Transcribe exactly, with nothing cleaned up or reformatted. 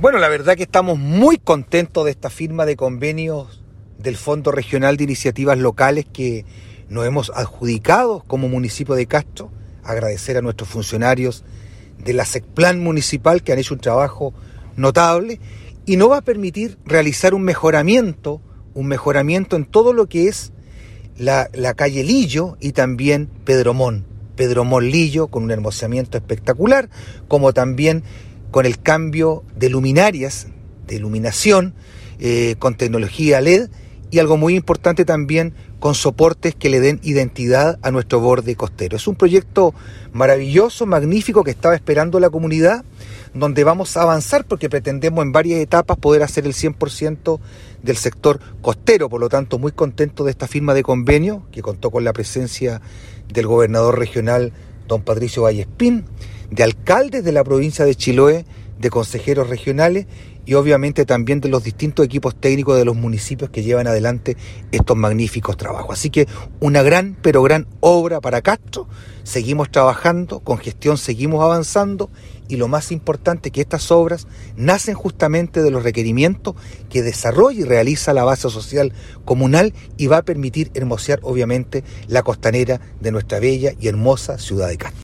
Bueno, la verdad que estamos muy contentos de esta firma de convenios del Fondo Regional de Iniciativas Locales que nos hemos adjudicado como municipio de Castro. Agradecer a nuestros funcionarios de la SECPLAN municipal que han hecho un trabajo notable y nos va a permitir realizar un mejoramiento, un mejoramiento en todo lo que es la, la calle Lillo y también Pedromón. Pedromón Lillo con un hermosamiento espectacular, como también con el cambio de luminarias, de iluminación, eh, con tecnología L E D y algo muy importante también con soportes que le den identidad a nuestro borde costero. Es un proyecto maravilloso, magnífico que estaba esperando la comunidad, donde vamos a avanzar porque pretendemos en varias etapas poder hacer el cien por ciento del sector costero. Por lo tanto, muy contento de esta firma de convenio que contó con la presencia del gobernador regional don Patricio Vallespín, de alcaldes de la provincia de Chiloé, de consejeros regionales y obviamente también de los distintos equipos técnicos de los municipios que llevan adelante estos magníficos trabajos. Así que una gran, pero gran obra para Castro. Seguimos trabajando, con gestión seguimos avanzando y lo más importante es que estas obras nacen justamente de los requerimientos que desarrolla y realiza la base social comunal y va a permitir hermosear obviamente la costanera de nuestra bella y hermosa ciudad de Castro.